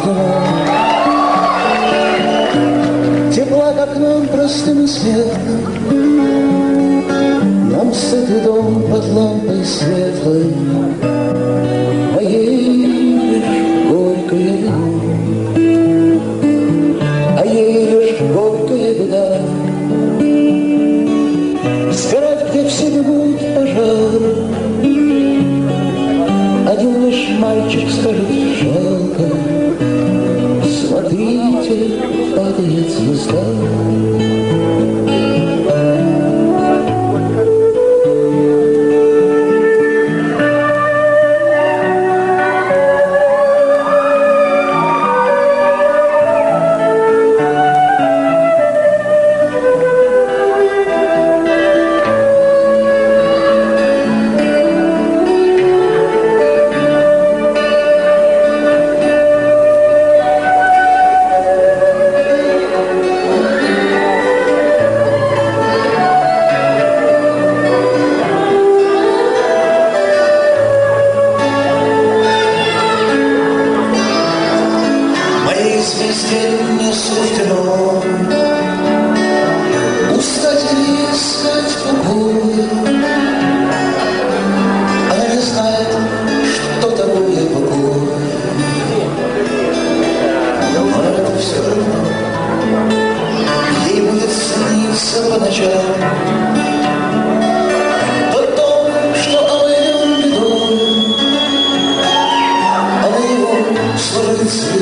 ждала. Тепла к окнам простым и светлым, нам сытый дом под лампой светлой, моей лишь горькая вина, а ей лишь горькая беда. Сгорать, где все бегут пожары, один лишь мальчик скажет жалко: смотрите, падает звезда. Звезде не суждено устать или искать покоя. Она не знает, что такое покой, но это все равно. Ей будет сниться по ночам тот дом, что омыт бедой, а на него сложится